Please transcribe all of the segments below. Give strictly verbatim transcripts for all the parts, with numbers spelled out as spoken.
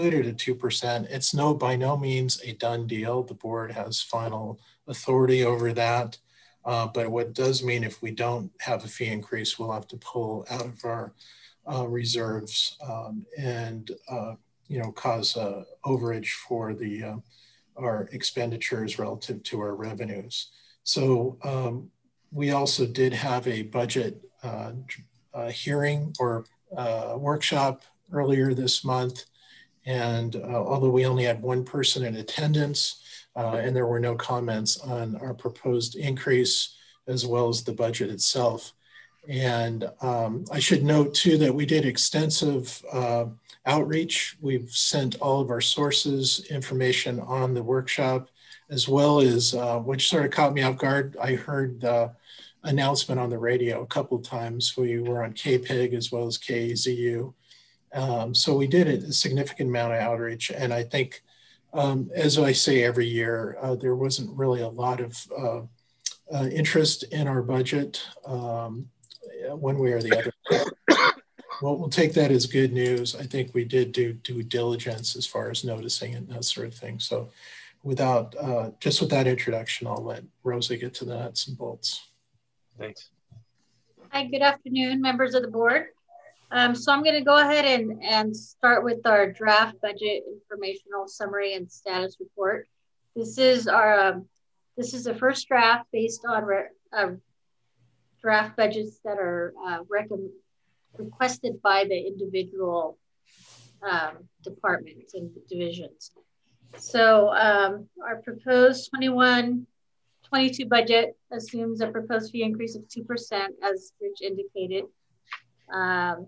included a two percent. It's no, by no means a done deal. The board has final authority over that. Uh, but what it does mean, if we don't have a fee increase, we'll have to pull out of our uh, reserves um, and, uh, you know, cause a overage for the uh, our expenditures relative to our revenues. So um, we also did have a budget uh, uh, hearing or uh, workshop earlier this month. And uh, although we only had one person in attendance uh, and there were no comments on our proposed increase as well as the budget itself. And um, I should note too that we did extensive uh, outreach. We've sent all of our sources information on the workshop, as well as, uh, which sort of caught me off guard. I heard the announcement on the radio a couple of times. We were on K P I G as well as K Z U. Um, so we did a significant amount of outreach. And I think, um, as I say every year, uh, there wasn't really a lot of uh, uh, interest in our budget um, one way or the other. Well, we'll take that as good news. I think we did do due diligence as far as noticing it and that sort of thing. So without, uh, just with that introduction, I'll let Rosa get to the nuts and bolts. Thanks. Hi, good afternoon, members of the board. Um, so I'm going to go ahead and, and start with our draft budget informational summary and status report. This is our um, this is the first draft based on re uh, draft budgets that are uh, requested by the individual um, departments and divisions. So um, our proposed twenty-one twenty-two budget assumes a proposed fee increase of two percent, as Rich indicated. Um,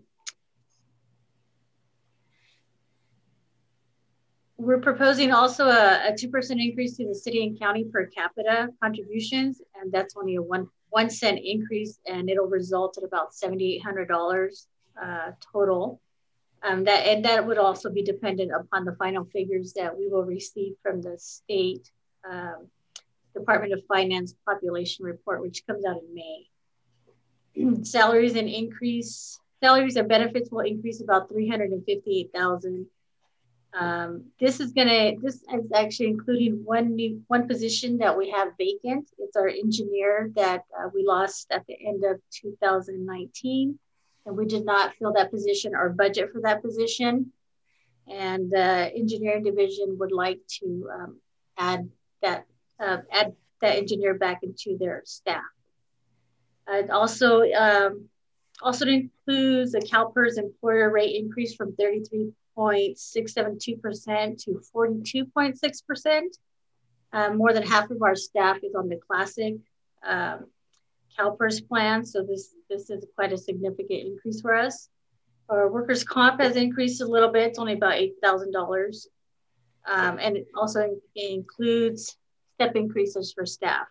We're proposing also a, a two percent increase to the city and county per capita contributions, and that's only a one, one cent increase, and it'll result in about seven thousand eight hundred dollars uh, total. Um, that, and that would also be dependent upon the final figures that we will receive from the state um, Department of Finance population report, which comes out in May. Salaries and increase, salaries and benefits will increase about three hundred fifty-eight thousand dollars. Um, this is gonna, this is actually including one new, one position that we have vacant. It's our engineer that uh, we lost at the end of two thousand nineteen. And we did not fill that position or budget for that position. And the uh, engineering division would like to um, add that, uh, add that engineer back into their staff. Uh, it also, um, also includes a CalPERS employer rate increase from thirty-three point six seven two percent to forty-two point six percent. Um, more than half of our staff is on the classic um, CalPERS plan, so this, this is quite a significant increase for us. Our workers' comp has increased a little bit, it's only about eight thousand dollars. Um, and it also includes step increases for staff.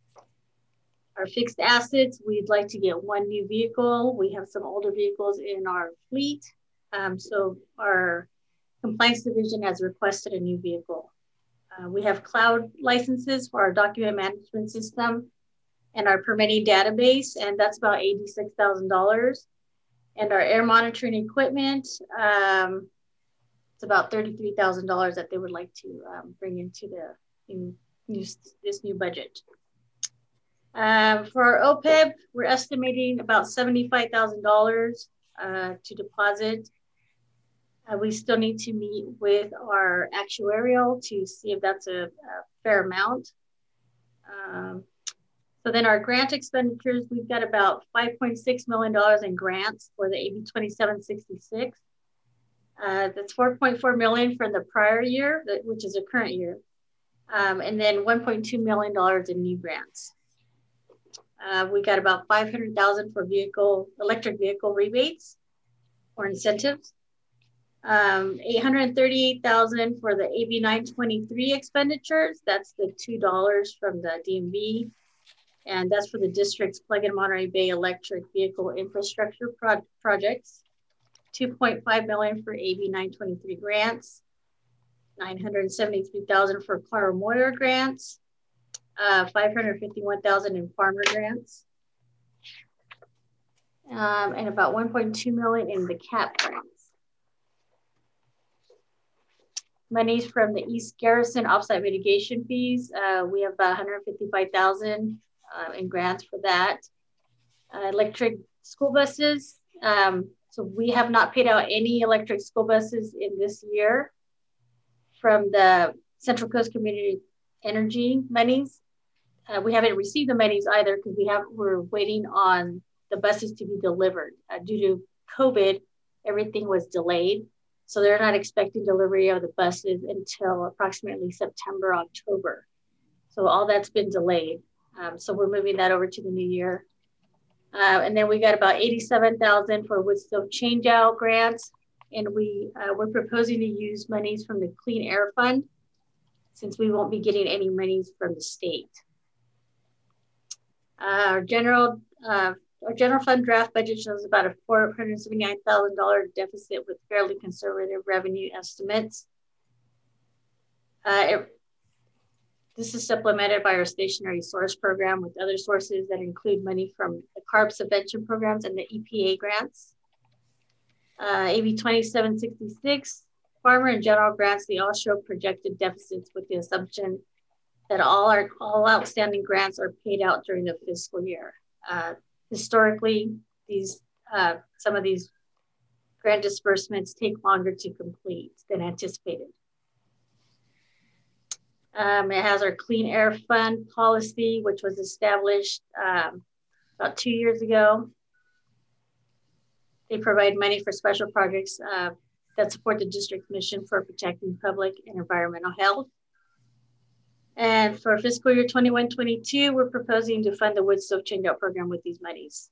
Our fixed assets, we'd like to get one new vehicle. We have some older vehicles in our fleet. Um, so our compliance division has requested a new vehicle. Uh, we have cloud licenses for our document management system and our permitting database, and that's about eighty-six thousand dollars. And our air monitoring equipment, um, it's about thirty-three thousand dollars that they would like to um, bring into the in, new, this new budget. Um, for our O P E B, we're estimating about seventy-five thousand dollars uh, to deposit. Uh, we still need to meet with our actuarial to see if that's a, a fair amount. Um, so then our grant expenditures, we've got about five point six million dollars in grants for the A B twenty-seven sixty-six. Uh, that's four point four million dollars from the prior year, which is a current year. Um, and then one point two million dollars in new grants. Uh, we got about five hundred thousand dollars for vehicle, electric vehicle rebates or incentives. Um, eight hundred thirty-eight thousand dollars for the A B nine twenty-three expenditures. That's the two dollars from the D M V. And that's for the district's plug-in Monterey Bay electric vehicle infrastructure pro projects. two point five million dollars for A B nine twenty-three grants. nine hundred seventy-three thousand dollars for Clara Moyer grants. Uh, five hundred fifty-one thousand dollars in farmer grants. Um, and about one point two million dollars in the C A P grants. monies from the East Garrison offsite mitigation fees. Uh, we have about one hundred fifty-five thousand dollars uh, in grants for that. Uh, electric school buses. Um, so we have not paid out any electric school buses in this year from the Central Coast Community Energy monies. Uh, we haven't received the monies either because we have we're waiting on the buses to be delivered. Uh, due to COVID, everything was delayed. So they're not expecting delivery of the buses until approximately September, October. So all that's been delayed. Um, so we're moving that over to the new year. Uh, and then we got about eighty-seven thousand for wood stove changeout grants. And we, uh, we're proposing to use monies from the Clean Air Fund since we won't be getting any monies from the state. Uh, our general uh, our general fund draft budget shows about a four hundred seventy-nine thousand dollars deficit with fairly conservative revenue estimates. Uh, it, this is supplemented by our stationary source program with other sources that include money from the CARB subvention programs and the E P A grants. Uh, A B twenty-seven sixty-six, farmer and general grants, they all show projected deficits with the assumption that all our all outstanding grants are paid out during the fiscal year. Uh, historically, these uh, some of these grant disbursements take longer to complete than anticipated. Um, it has our Clean Air Fund policy, which was established um, about two years ago. They provide money for special projects uh, that support the district's mission for protecting public and environmental health. And for fiscal year twenty-one twenty-two, we're proposing to fund the wood stove changeout program with these monies.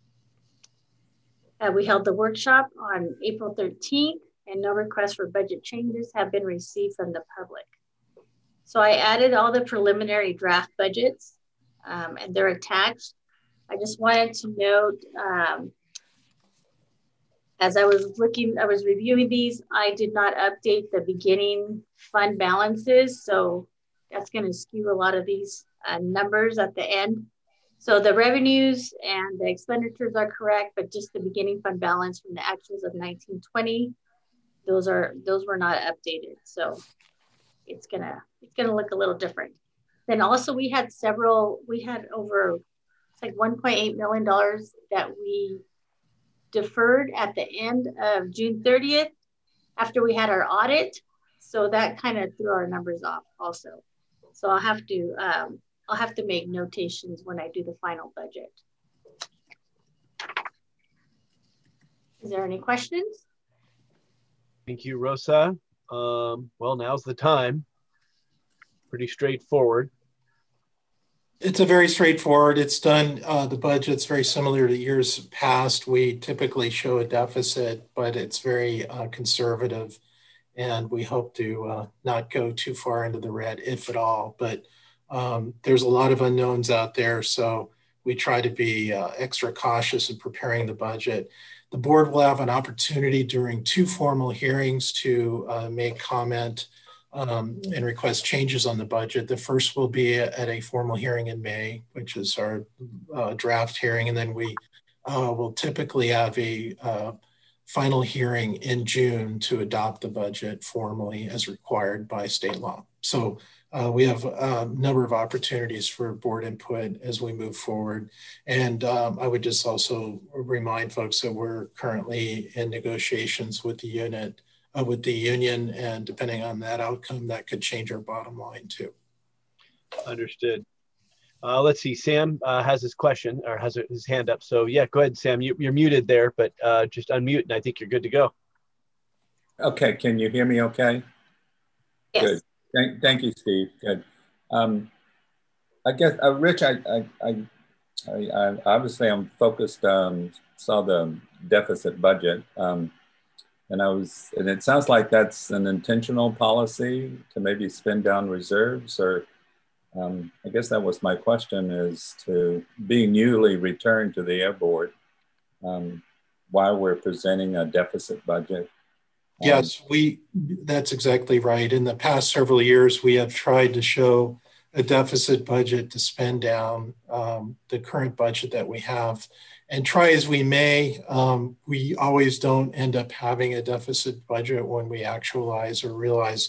Uh, we held the workshop on April thirteenth, and no requests for budget changes have been received from the public. So I added all the preliminary draft budgets, um, and they're attached. I just wanted to note, um, as I was looking, I was reviewing these, I did not update the beginning fund balances. So that's going to skew a lot of these uh, numbers at the end. So the revenues and the expenditures are correct, but just the beginning fund balance from the actuals of nineteen twenty, those are those were not updated. So it's gonna it's gonna look a little different. Then also we had several, we had over it's like one point eight million dollars that we deferred at the end of June thirtieth after we had our audit. So that kind of threw our numbers off also. So I'll have to um, I'll have to make notations when I do the final budget. Is there any questions? Thank you, Rosa. Um, well, now's the time. Pretty straightforward. It's a very straightforward. It's done. Uh, the budget's very similar to years past. We typically show a deficit, but it's very uh, conservative. And we hope to uh, not go too far into the red, if at all. But um, there's a lot of unknowns out there, so we try to be uh, extra cautious in preparing the budget. The board will have an opportunity during two formal hearings to uh, make comment um, and request changes on the budget. The first will be at a formal hearing in May, which is our uh, draft hearing, and then we uh, will typically have a uh, final hearing in June to adopt the budget formally as required by state law. So uh, we have a number of opportunities for board input as we move forward. And um, I would just also remind folks that we're currently in negotiations with the unit, uh, with the union, and depending on that outcome, that could change our bottom line too. Understood. Uh, let's see, Sam uh, has his question or has his hand up. So yeah, go ahead, Sam. You, you're muted there, but uh, just unmute and I think you're good to go. Okay, can you hear me okay? Yes. Good. Thank, thank you, Steve. Good. Um, I guess, uh, Rich, I, I, I, I, obviously I'm focused, um, saw the deficit budget, um, and I was, and it sounds like that's an intentional policy to maybe spend down reserves, or Um, I guess that was my question, is to being newly returned to the Air Board, um, while we're presenting a deficit budget. Um, Yes, we, that's exactly right. In the past several years, we have tried to show a deficit budget to spend down um, the current budget that we have. And try as we may, um, we always don't end up having a deficit budget when we actualize or realize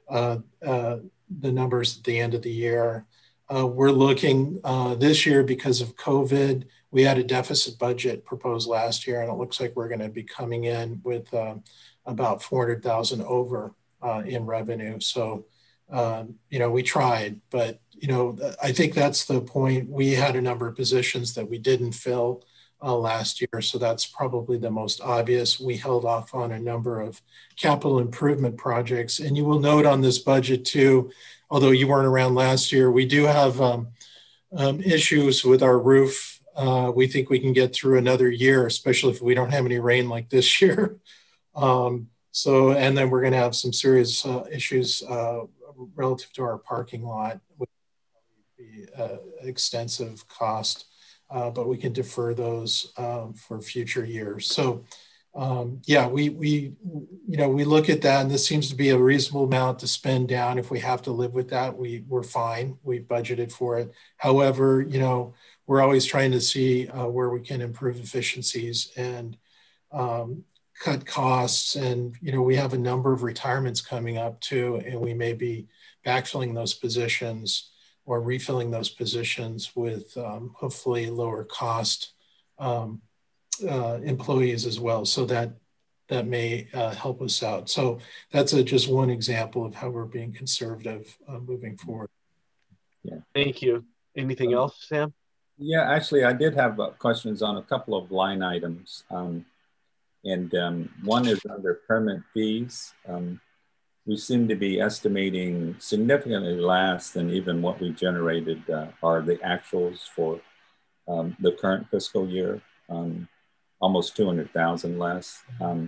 uh, uh, the numbers at the end of the year. Uh, we're looking uh, this year because of COVID. We had a deficit budget proposed last year, and it looks like we're going to be coming in with uh, about four hundred thousand over uh, in revenue. So, um, you know, we tried, but, you know, I think that's the point. We had a number of positions that we didn't fill uh, last year. So that's probably the most obvious. We held off on a number of capital improvement projects. And you will note on this budget too, although you weren't around last year, we do have um, um, issues with our roof. Uh, we think we can get through another year, especially if we don't have any rain like this year. Um, so, and then we're going to have some serious uh, issues uh, relative to our parking lot, which would be uh, extensive cost, uh, but we can defer those um, for future years. So, um, yeah, we, we, you know, we look at that, and this seems to be a reasonable amount to spend down. If we have to live with that, we, we're fine. We budgeted for it. However, you know, we're always trying to see uh, where we can improve efficiencies and um, cut costs. And, you know, we have a number of retirements coming up too, and we may be backfilling those positions or refilling those positions with um, hopefully lower cost um, uh, employees as well. So that that may uh, help us out. So that's a, just one example of how we're being conservative uh, moving forward. Yeah. Thank you. Anything um, else, Sam? Yeah, actually, I did have uh, questions on a couple of line items. Um, and um, one is under permit fees. Um, we seem to be estimating significantly less than even what we generated uh, are the actuals for um, the current fiscal year, um, almost two hundred thousand less. Um,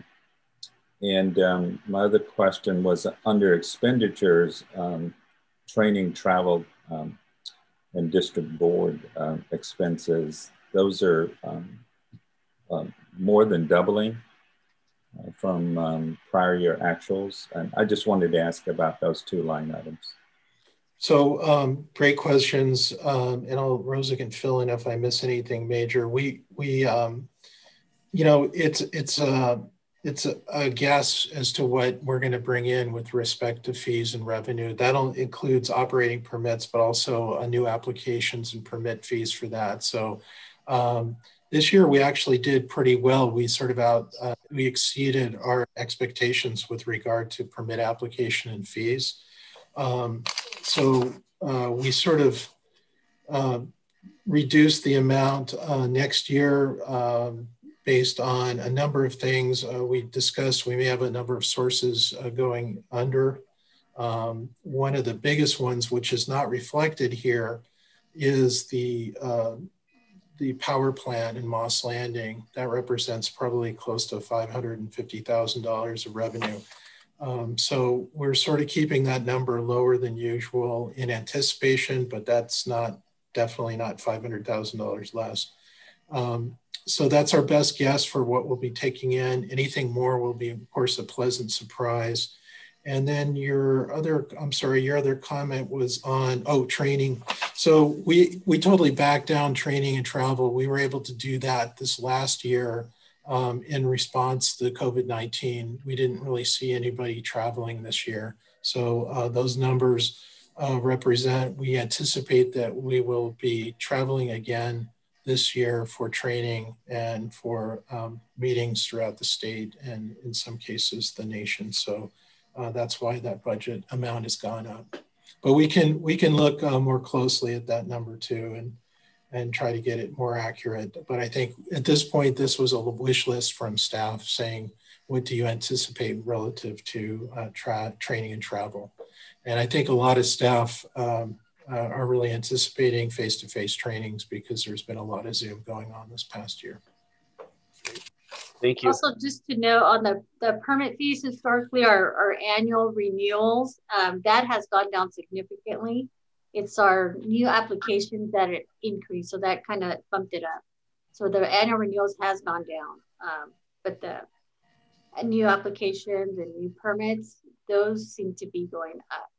and um, my other question was under expenditures, um, training, travel, um, and district board uh, expenses. Those are um, uh, more than doubling uh, from um, prior year actuals. And I just wanted to ask about those two line items. So um, great questions. Um, and I'll, Rosa can fill in if I miss anything major. We, we um, you know, it's, it's, uh, it's a, a guess as to what we're going to bring in with respect to fees and revenue. That includes operating permits, but also uh, new applications and permit fees for that. So um, this year we actually did pretty well. We sort of out, uh, we exceeded our expectations with regard to permit application and fees. Um, so uh, we sort of uh, reduced the amount uh, next year um, based on a number of things uh, we discussed. We may have a number of sources uh, going under. Um, one of the biggest ones, which is not reflected here, is the uh, the power plant in Moss Landing. That represents probably close to five hundred fifty thousand dollars of revenue. Um, so we're sort of keeping that number lower than usual in anticipation, but that's not definitely not five hundred thousand dollars less. Um, so that's our best guess for what we'll be taking in. Anything more will be, of course, a pleasant surprise. And then your other, I'm sorry, your other comment was on, oh, training. So we, we totally backed down training and travel. We were able to do that this last year um, in response to COVID nineteen. We didn't really see anybody traveling this year. So uh, those numbers uh, represent, we anticipate that we will be traveling again this year for training and for um, meetings throughout the state and in some cases the nation. So uh, that's why that budget amount has gone up. But we can we can look uh, more closely at that number too and and try to get it more accurate. But I think at this point, this was a wish list from staff saying, what do you anticipate relative to uh, tra training and travel? And I think a lot of staff um, Uh, are really anticipating face-to-face trainings because there's been a lot of Zoom going on this past year. Thank you. Also, just to note on the, the permit fees, historically, our, our annual renewals, um, that has gone down significantly. It's our new applications that it increased, so that kind of bumped it up. So the annual renewals has gone down, um, but the new applications and new permits, those seem to be going up.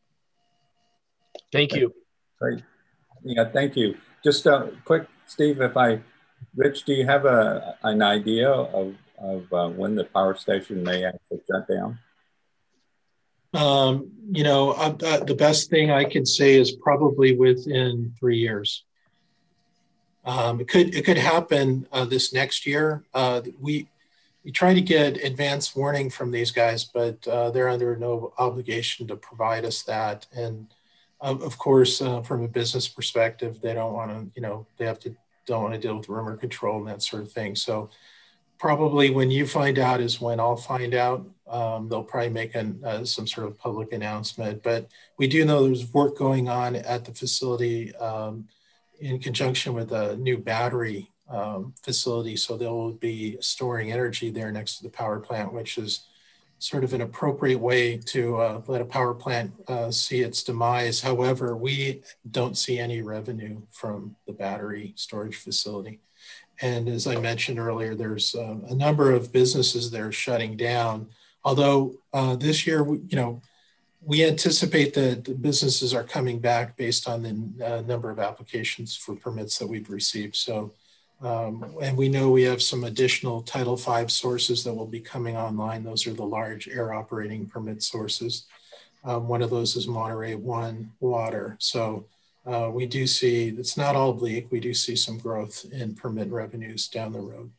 Thank you. Great. Yeah, thank you. Just uh, quick, Steve, if I, Rich, do you have a, an idea of, of uh, when the power station may actually shut down? Um, you know, uh, uh, the best thing I can say is probably within three years. Um, it could it could happen uh, this next year. Uh, we we try to get advance warning from these guys, but uh, they're under no obligation to provide us that. And uh, of course, uh, from a business perspective, they don't want to, you know, they have to don't want to deal with rumor control and that sort of thing. So probably when you find out is when I'll find out. Um, they'll probably make an, uh, some sort of public announcement. But we do know there's work going on at the facility um, in conjunction with a new battery um, facility. So they'll be storing energy there next to the power plant, which is sort of an appropriate way to uh, let a power plant uh, see its demise. However, we don't see any revenue from the battery storage facility. And as I mentioned earlier, there's uh, a number of businesses that are shutting down. Although uh, this year, you know, we anticipate that the businesses are coming back based on the uh, number of applications for permits that we've received. So, um, and we know we have some additional Title five sources that will be coming online. Those are the large air operating permit sources. Um, one of those is Monterey One Water. So uh, we do see, it's not all bleak. We do see some growth in permit revenues down the road.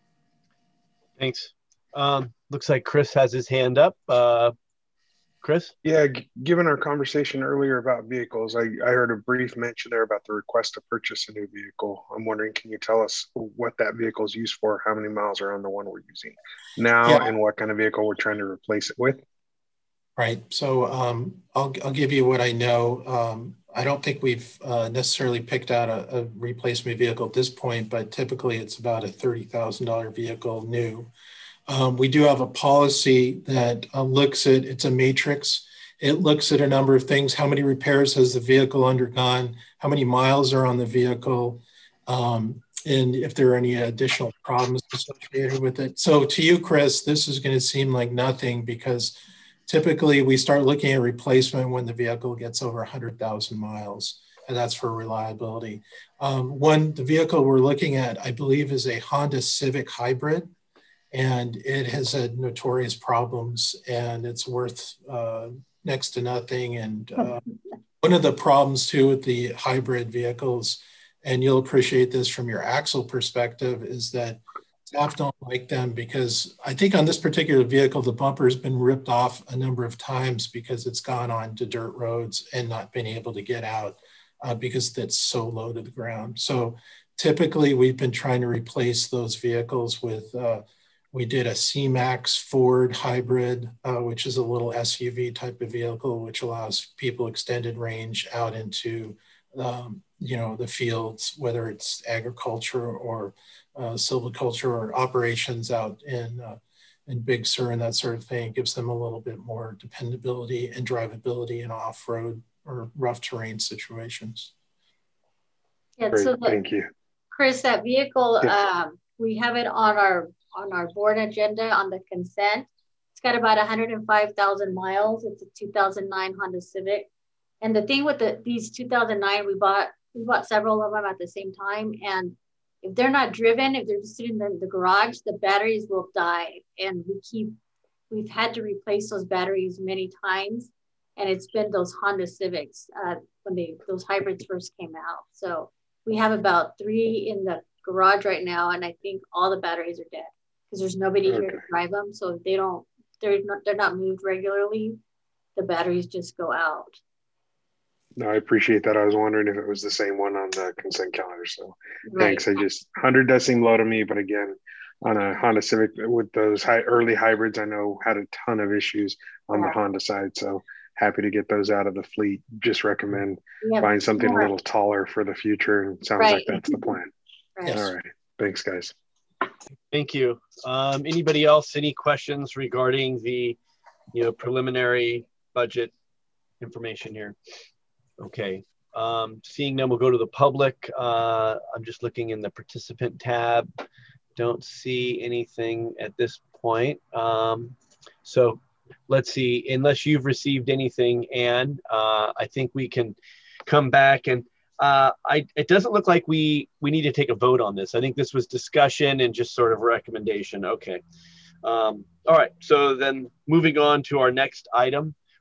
Thanks. Um, looks like Chris has his hand up. Uh, Chris? Yeah, g- given our conversation earlier about vehicles, I, I heard a brief mention there about the request to purchase a new vehicle. I'm wondering, can you tell us what that vehicle is used for, how many miles are on the one we're using now, Yeah. and what kind of vehicle we're trying to replace it with? Right. So um, I'll, I'll give you what I know. Um, I don't think we've uh, necessarily picked out a, a replacement vehicle at this point, but typically it's about a thirty thousand dollars vehicle new. Um, we do have a policy that uh, looks at, it's a matrix. It looks at a number of things. How many repairs has the vehicle undergone? How many miles are on the vehicle? Um, and if there are any additional problems associated with it. So to you, Chris, this is going to seem like nothing because typically we start looking at replacement when the vehicle gets over one hundred thousand miles, and that's for reliability. Um, one, the vehicle we're looking at, I believe, is a Honda Civic Hybrid. And it has had notorious problems and it's worth uh, next to nothing. And uh, one of the problems too with the hybrid vehicles, and you'll appreciate this from your axle perspective, is that staff don't like them because I think on this particular vehicle, the bumper has been ripped off a number of times because it's gone on to dirt roads and not been able to get out uh, because it's so low to the ground. So typically we've been trying to replace those vehicles with uh, we did a C-Max Ford hybrid, uh, which is a little S U V type of vehicle, which allows people extended range out into, um, you know, the fields, whether it's agriculture or uh, silviculture or operations out in, uh, in Big Sur and that sort of thing. It gives them a little bit more dependability and drivability in off-road or rough terrain situations. Yeah, Great, so the, thank you. Chris, that vehicle, Yeah. um, we have it on our on our board agenda on the consent. It's got about one hundred five thousand miles. It's a two thousand nine Honda Civic. And the thing with the, these two thousand nine, we bought we bought several of them at the same time. And if they're not driven, if they're just sitting in the garage, the batteries will die. And we keep, we've had to replace those batteries many times. And it's been those Honda Civics uh, when they those hybrids first came out. So we have about three in the garage right now. And I think all the batteries are dead. Because there's nobody Okay. here to drive them, so if they don't, they're not, they're not moved regularly, the batteries just go out. No, I appreciate that. I was wondering if it was the same one on the consent calendar. So Right. thanks. I just, one hundred does seem low to me, but again, on a Honda Civic with those high early hybrids, I know had a ton of issues on the Yeah. Honda side. So happy to get those out of the fleet. Just recommend Yeah, buying something more. a little taller for the future. And sounds Right. like that's the plan. Right. Yes. All right. Thanks, guys. Thank you. Um, anybody else, any questions regarding the, you know, preliminary budget information here? Okay. Um, seeing none, we'll go to the public. Uh, I'm just looking in the participant tab. Don't see anything at this point. Um, so let's see, unless you've received anything, Anne, uh, I think we can come back and Uh, I, it doesn't look like we, we need to take a vote on this. I think this was discussion and just sort of a recommendation. Okay. Um, all right. So then moving on to our next item,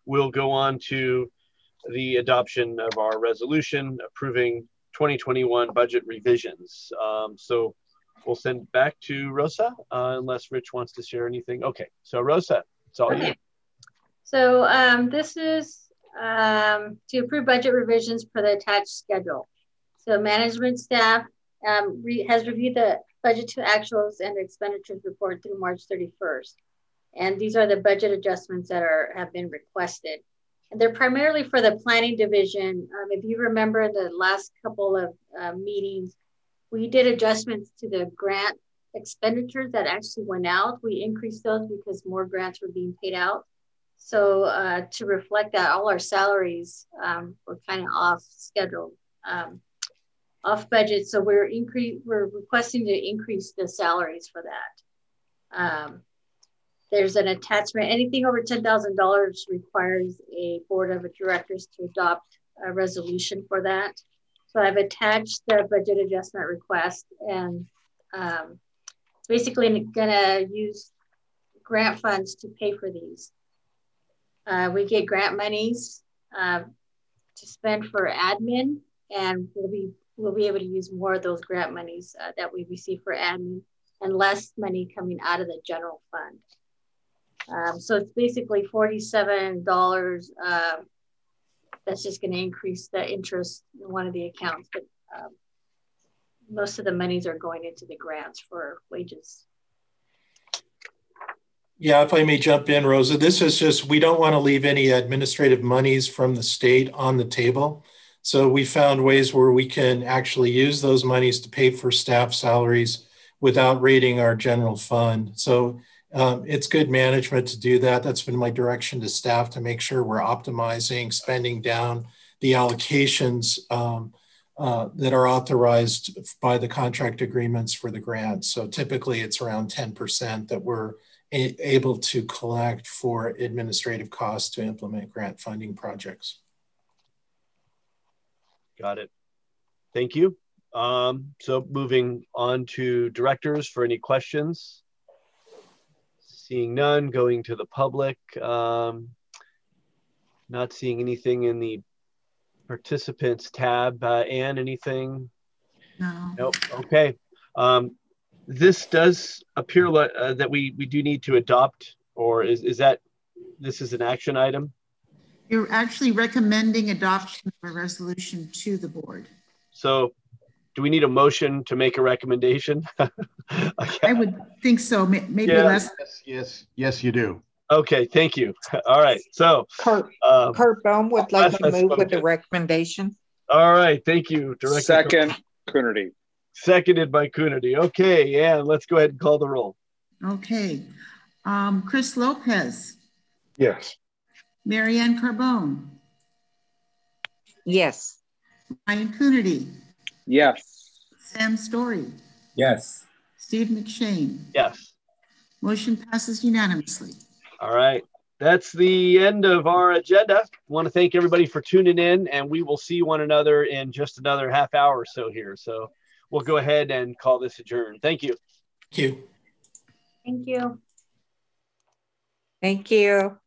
we'll go on to the adoption of our resolution approving twenty twenty-one budget revisions. Um, so we'll send back to Rosa, uh, unless Rich wants to share anything. Okay, so Rosa, it's all okay. you. So um, this is um, to approve budget revisions per the attached schedule. So management staff um, re has reviewed the budget to actuals and expenditures report through March thirty-first. And these are the budget adjustments that are have been requested. And they're primarily for the planning division. Um, if you remember the last couple of uh, meetings, we did adjustments to the grant expenditures that actually went out. We increased those because more grants were being paid out. So uh, to reflect that, all our salaries um, were kind of off schedule, um, off budget. So we're increase we're requesting to increase the salaries for that. Um, there's an attachment. Anything over ten thousand dollars requires a board of directors to adopt a resolution for that. So I've attached the budget adjustment request, and um, basically gonna use grant funds to pay for these. Uh, we get grant monies uh, to spend for admin, and we'll be we'll be able to use more of those grant monies uh, that we receive for admin, and less money coming out of the general fund. Um, so it's basically forty-seven dollars. Uh, that's just going to increase the interest in one of the accounts, but um, most of the monies are going into the grants for wages. Yeah, if I may jump in, Rosa, this is just, we don't want to leave any administrative monies from the state on the table. So we found ways where we can actually use those monies to pay for staff salaries without raiding our general fund. So um, it's good management to do that. That's been my direction to staff, to make sure we're optimizing, spending down the allocations um, uh, that are authorized by the contract agreements for the grants. So typically it's around ten percent that we're able to collect for administrative costs to implement grant funding projects. Got it. Thank you. Um, so moving on to directors for any questions. Seeing none, going to the public. Um, not seeing anything in the participants tab. Uh, Anne, anything? No. Nope. Okay. Um, This does appear uh, that we, we do need to adopt, or is, is that, this is an action item? You're actually recommending adoption of a resolution to the board. So do we need a motion to make a recommendation? I would think so, maybe yeah. less. Yes, yes, yes, you do. Okay, thank you. All right, so. Kurt, um, Kurt Bohm would like to move spoken. with the recommendation. All right, thank you, Director. Second, Coonerty. Seconded by Coonerty. Okay, yeah, let's go ahead and call the roll. Okay. Um, Chris Lopez. Yes. Marianne Carbone. Yes. Ryan Coonerty. Yes. Sam Story. Yes. Steve McShane. Yes. Motion passes unanimously. All right. That's the end of our agenda. I want to thank everybody for tuning in, and we will see one another in just another half hour or so here. So we'll go ahead and call this adjourned. Thank you. Thank you. Thank you. Thank you.